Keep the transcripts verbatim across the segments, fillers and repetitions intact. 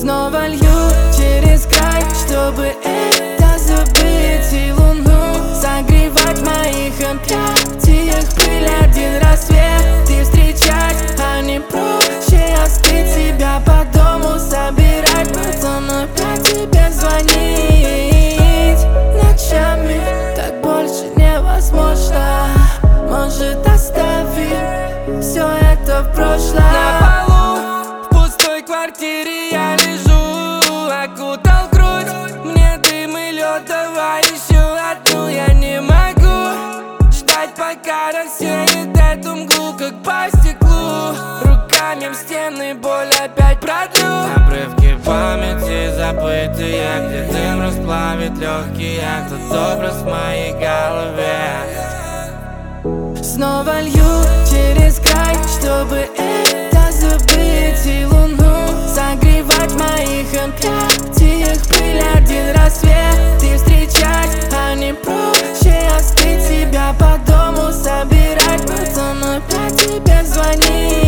Снова лью через край, чтобы это забыть и луну согревать в моих объятиях. Пыль, один рассвет ты встречать, а не проще остыть, тебя по дому собирать, потом опять тебе звонить ночами. Так больше невозможно, может оставим все это в прошлом. На полу в пустой квартире я лежу, окутал грудь мне дым и лед, давай еще одну. Я не могу ждать, пока рассеет эту мглу, как по стеклу. Руками в стены боль опять продлю. Обрывки памяти забытые, где дым расплавит легкие, тот образ в моей голове. Снова лью через край, чтобы это забыть и луну согревать в моих объятиях. Пыль, один рассвет ты встречать, а не проще остыть, тебя по дому собирать, потом опять тебе звонить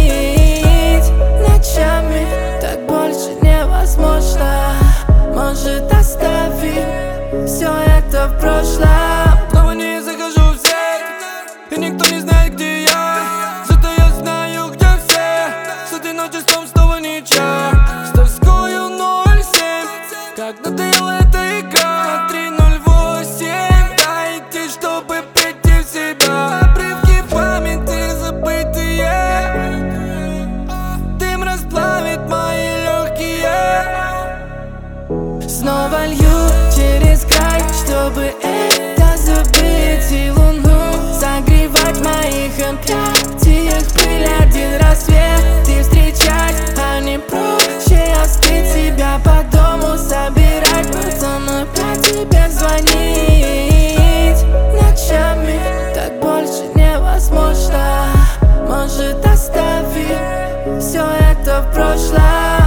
ночами. Так больше невозможно, может оставим все это в прошлом. Снова не захожу в сеть, и никто не знает, где я. Зато я знаю, где все. С этой ночи снова снова ничего. С тоскою ноль семь, как надоела эта игра. Три ноль восемь, дайте, чтобы прийти в себя. Обрывки памяти забытые, дым расплавит мои легкие. Снова лью через край, чтобы это забыть и луну согревать в моих объятиях. Пыль, один рассвет ты встречать, а не проще остыть, тебя по дому собирать, потом опять тебе звонить ночами. Так больше невозможно, может оставим все это в прошлом.